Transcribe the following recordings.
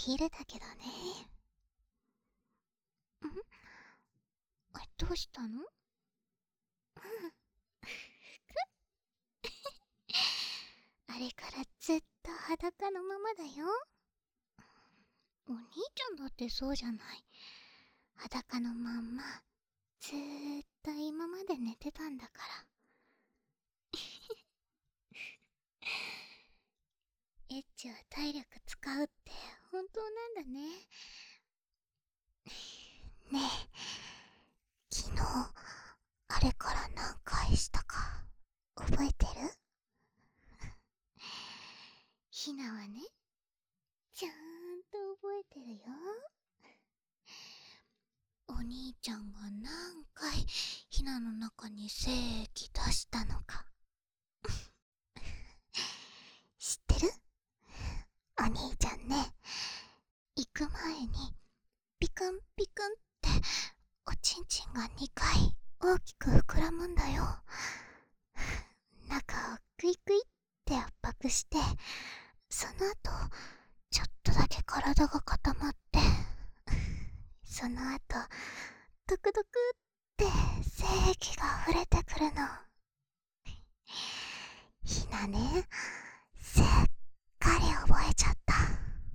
昼だけどね。どうしたの？あれからずっと裸のままだよ。お兄ちゃんだってそうじゃない。裸のまんまずーっと今まで寝てたんだから。エッチは体力使うって本当なんだね。ねえ、昨日あれから何回したか覚えてる？ひなはね、ちゃんと覚えてるよ。お兄ちゃんが何回ひなの中に精液出したのか知ってる？お兄ちゃんね、行く前にピクンピクンっておちんちんが2回大きく膨らむんだよ。中をクイクイって圧迫して、その後ちょっとだけ体が固まって、その後ドクドクって精液が溢れてくるの。ひなね、すっかり覚えちゃった。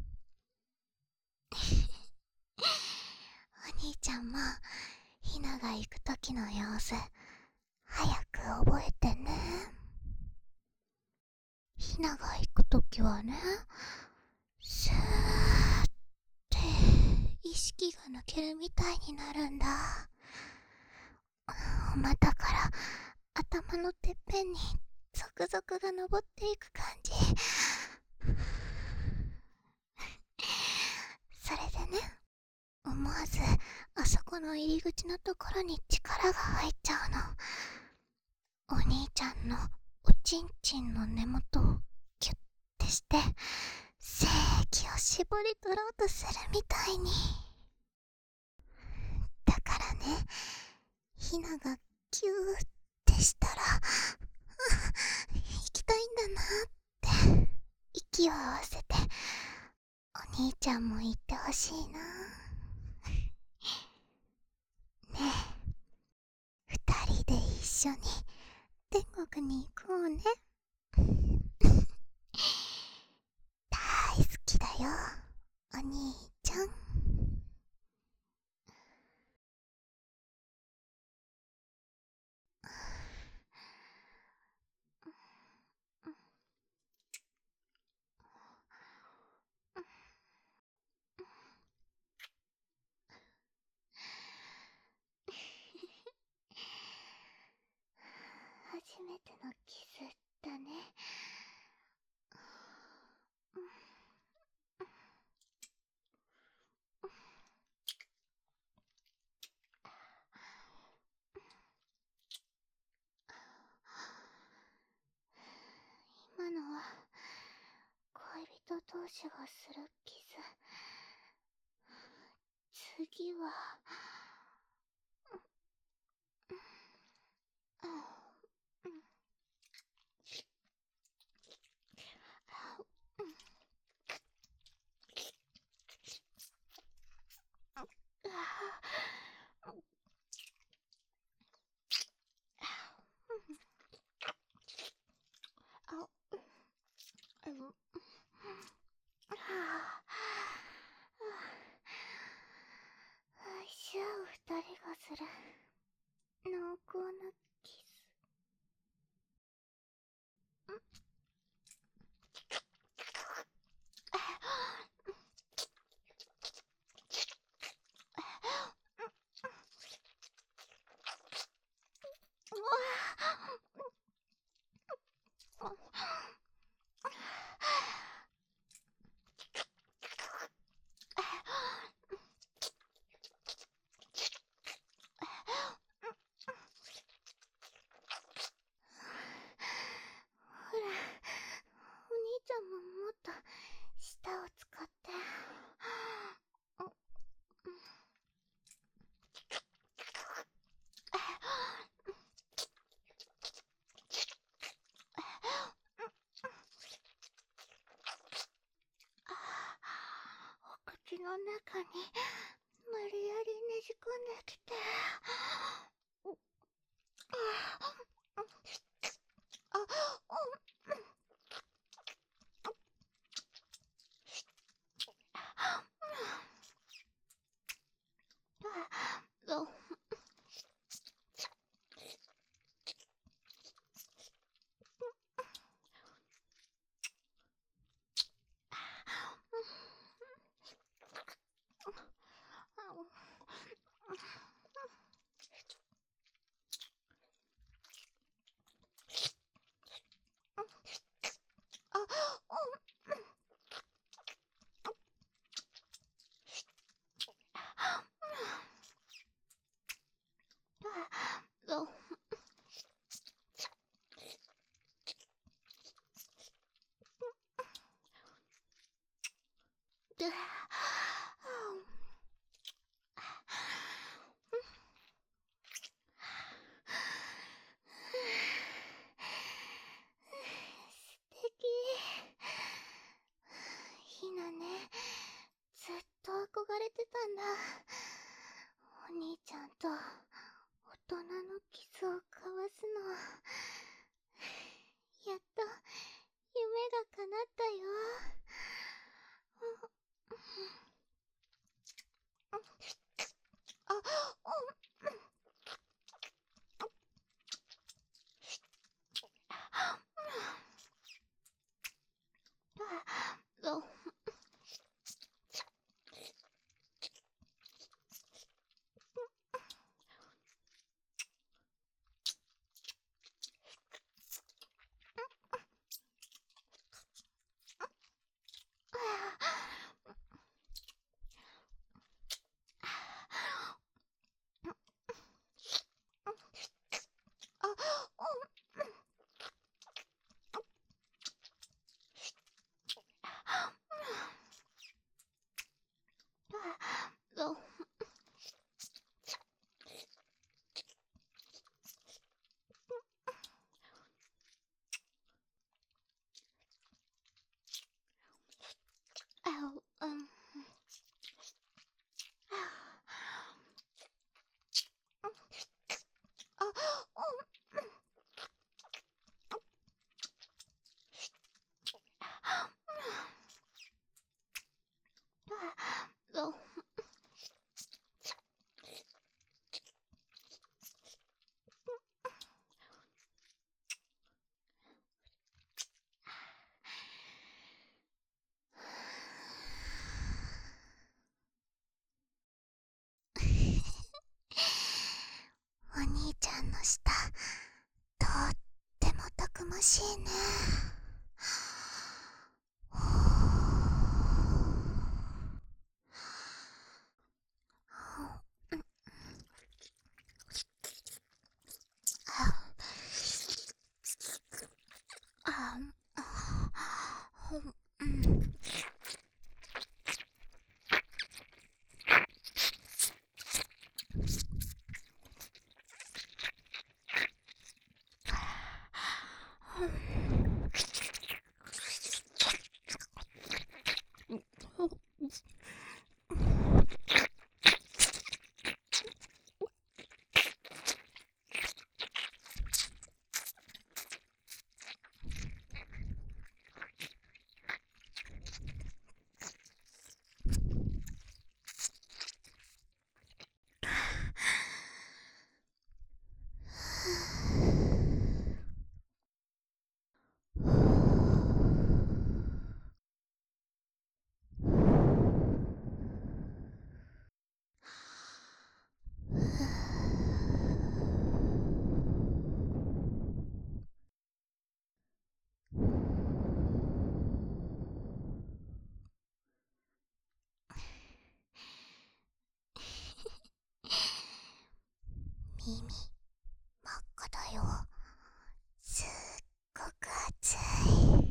お兄ちゃんもひなが行く時の様子早く覚えてね。ひなが行く時はね、スーって意識が抜けるみたいになるんだ。お股から頭のてっぺんにゾクゾクが登っていく感じ。それでね、思わずあそこの入り口のところに力が入っちゃうの。お兄ちゃんのおちんちんの根元をキュッてして精液を絞り取ろうとするみたいに。だからね、ひながキューってしたら行きたいんだなって息を合わせてお兄ちゃんも言ってほしいな。ねえ、二人で一緒に天国に行こうね。大好きだよ、お兄ちゃん。初めてのキスだね。今のは恋人同士がするキス。次はおいしかに無理やりねじ込んできて。素敵。ひなね、ずっと憧れてたんだ。お兄ちゃんと大人のキスを交わすの。やっと夢が叶ったよ。お兄ちゃんの舌、とってもたくましいね。耳真っ赤だよ。すっごく熱い。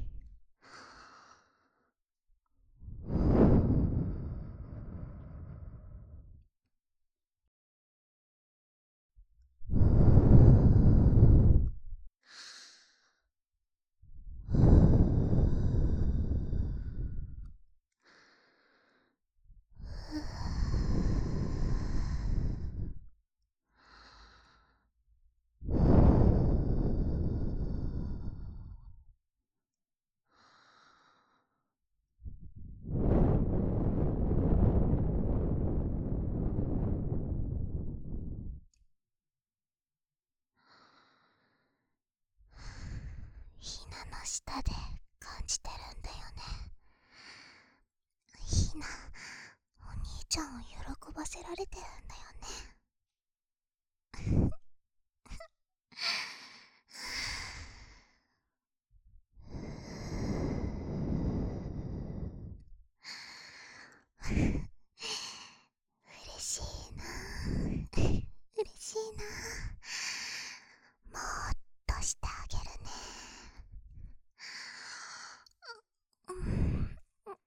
下で感じてるんだよね。ひな、お兄ちゃんを喜ばせられてるんだよね。嬉しいな嬉しいな。もっとしてあげるね。うん。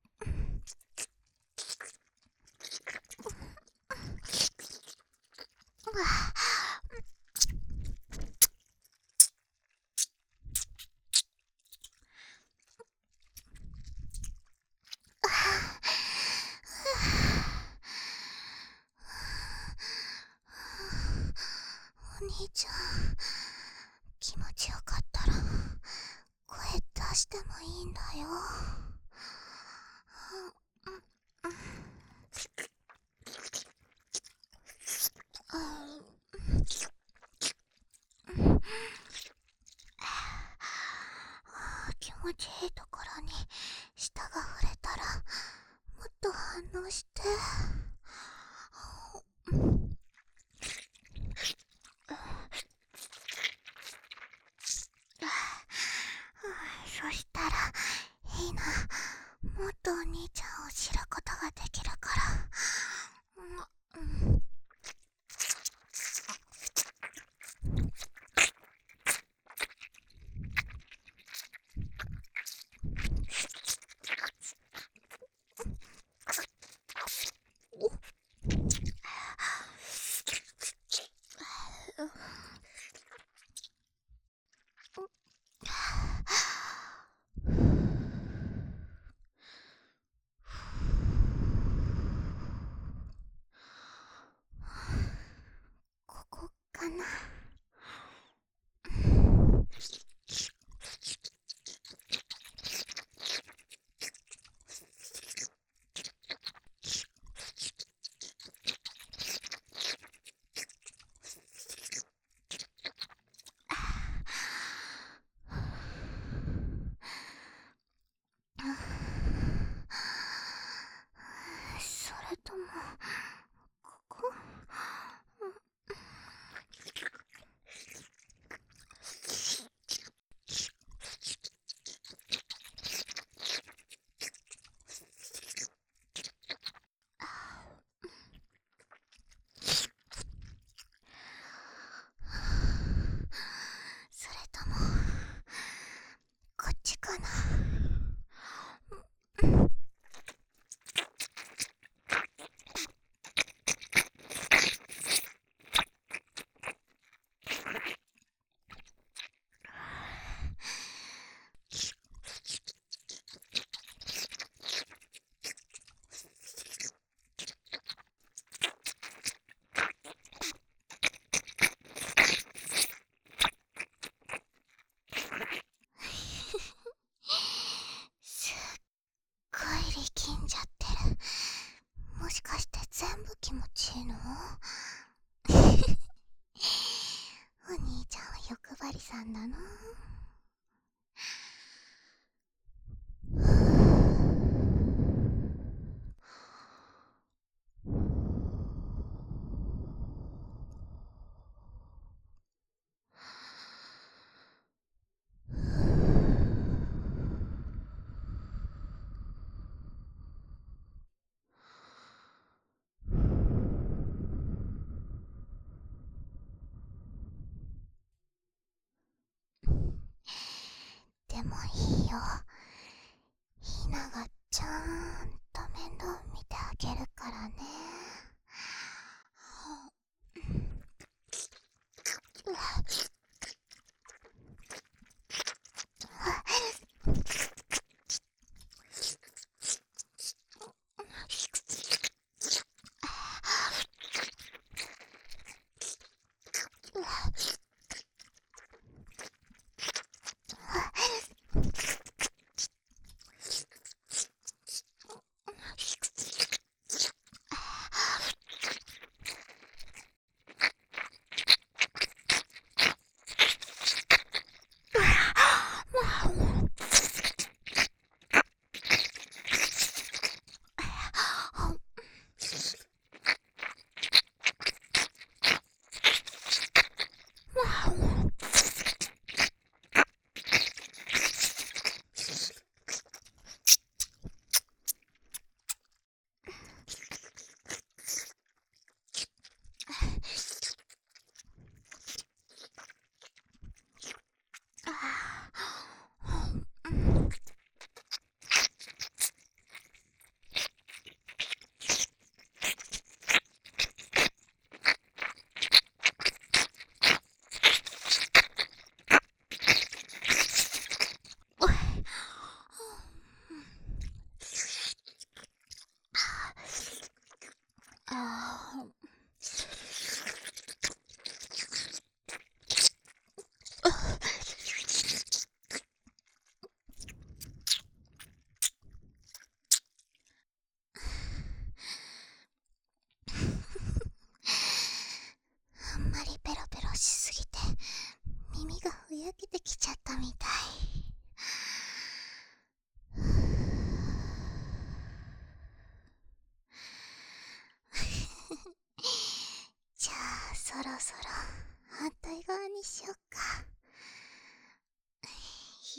お兄ちゃん、気持ちよかったら声出してもいいんだよ。気持ちいいところに舌が触れたらもっと反応して。そしたらいいな、もっとお兄ちゃんを知ることができるから。ここかな。それともここ。それともこっちかな。すっごい力んじゃってる。もしかして全部気持ちいいの？お兄ちゃんは欲張りさんだな。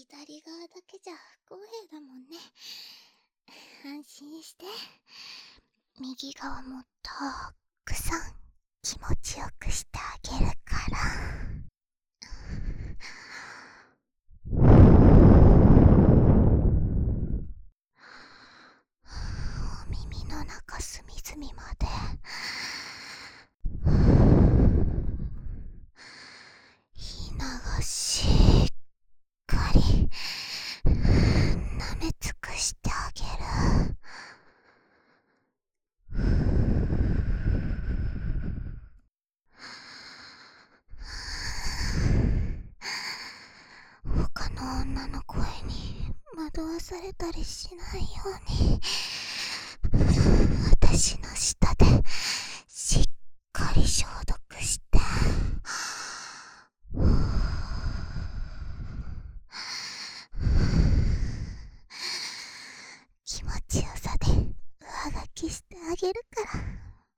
左側だけじゃ不公平だもんね。安心して。右側もたくさん気持ちよくしてあげるから。お耳の中隅々までひながしっかり舐め尽くしてあげる。他の女の声に惑わされたりしないように、私の舌でしっかり消毒して。気持ちよさで上書きしてあげるから。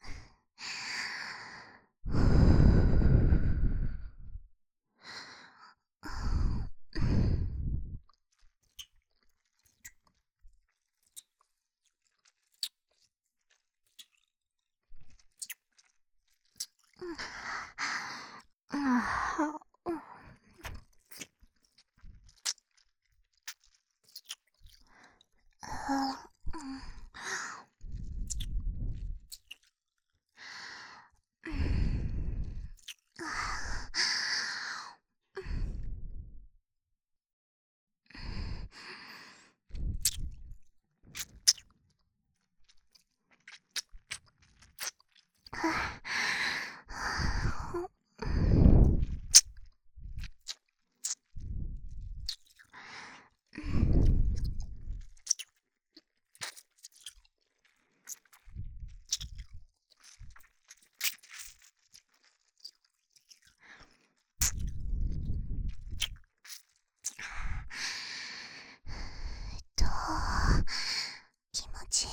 気持ちいい。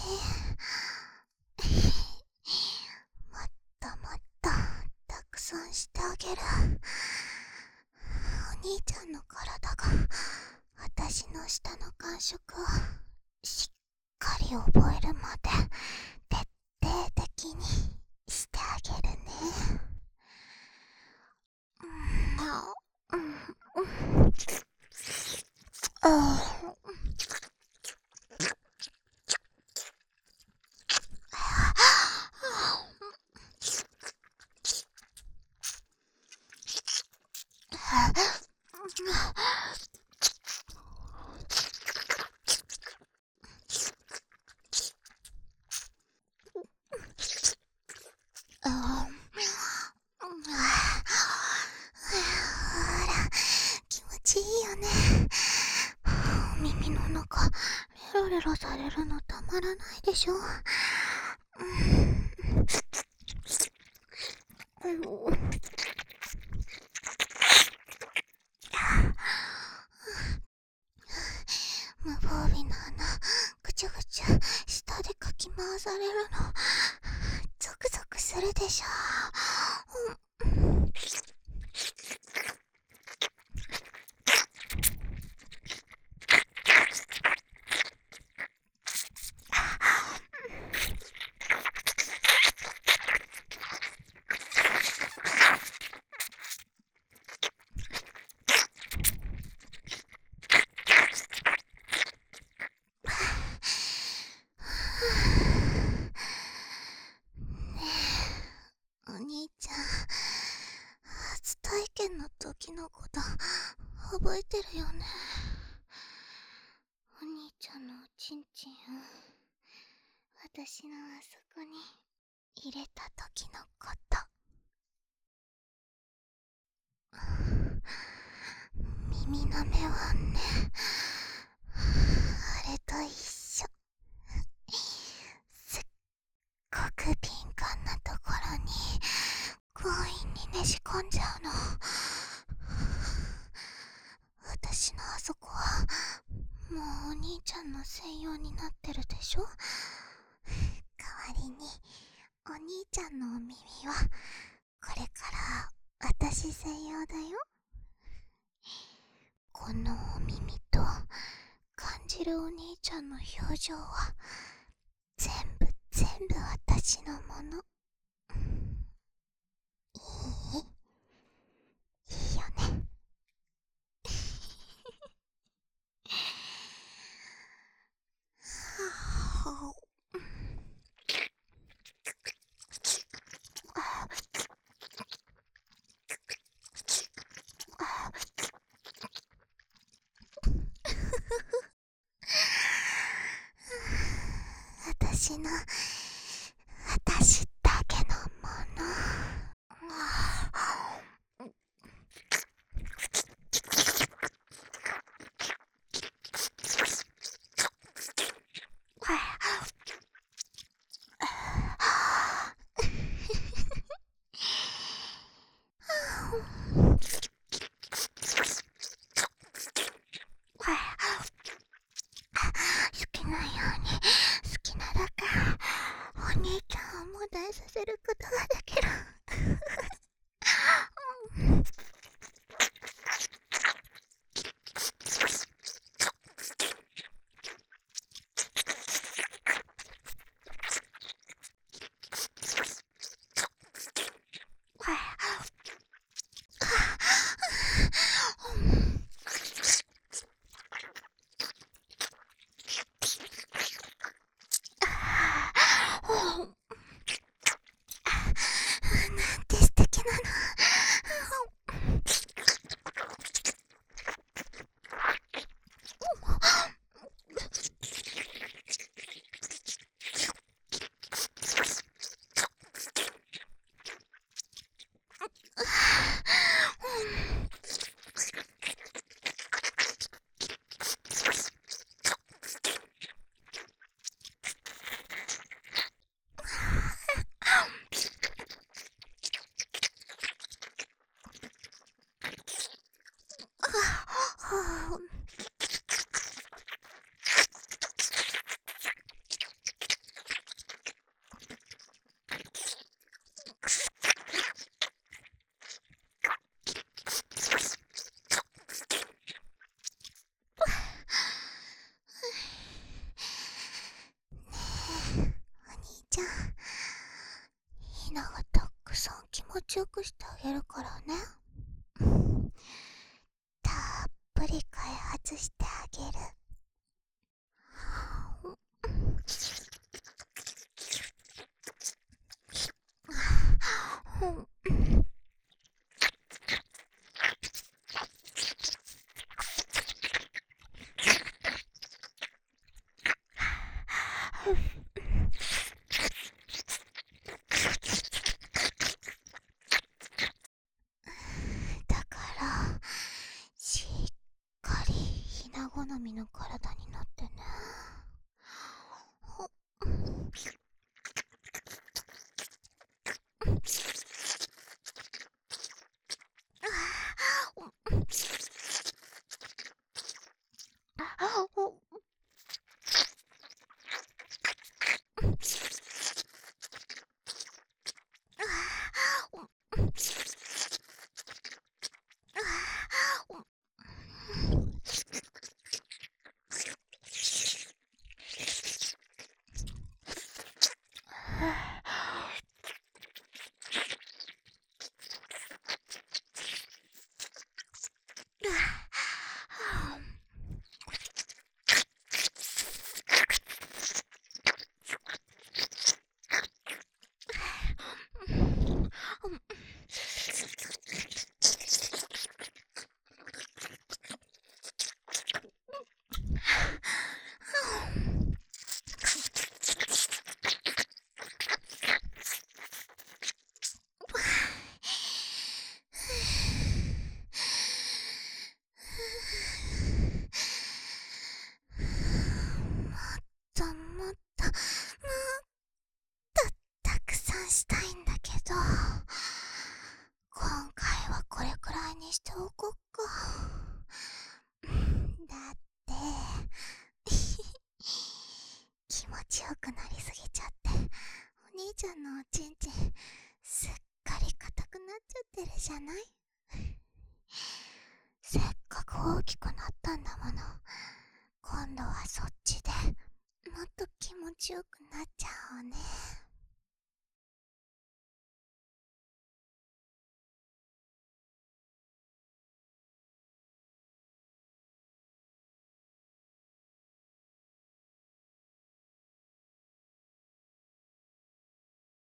もっともっとたくさんしてあげる。お兄ちゃんの体が私の舌の感触をしっかり覚えるまで徹底的にしてあげるね。気持ちいいよね。耳の中レロレロされるのたまらないでしょ。無防備な穴ぐちゃぐちゃ下でかき回されるのゾクゾクするでしょ。お兄ちゃん、初体験の時のこと覚えてるよね。お兄ちゃんのおちんちんを私のあそこに入れた時のこと。耳の目はね、あれと一緒。すっごく敏感なところに強引にねじ込んじゃうの。私のあそこはもうお兄ちゃんの専用になってるでしょ。代わりにお兄ちゃんのお耳はこれから私専用だよ。 このお耳と感じるお兄ちゃんの表情は全部私のもの。いいよね。私の私だけのもの。好きなように好きなだけお兄ちゃんをもだえさせることができる。なんて素敵なの。お兄ちゃん、ひながたくさん気持ちよくしてあげるからね。たっぷり開発してあげる。だからしっかりひな好みの体になってね。もっとたくさんしたいんだけど、今回はこれくらいにしておこっか。だって気持ちよくなりすぎちゃって、お兄ちゃんのおちんちんすっかり硬くなっちゃってるじゃない。せっかく大きくなったんだもの。今度はそっちでもっと気持ちよくなっちゃおうね。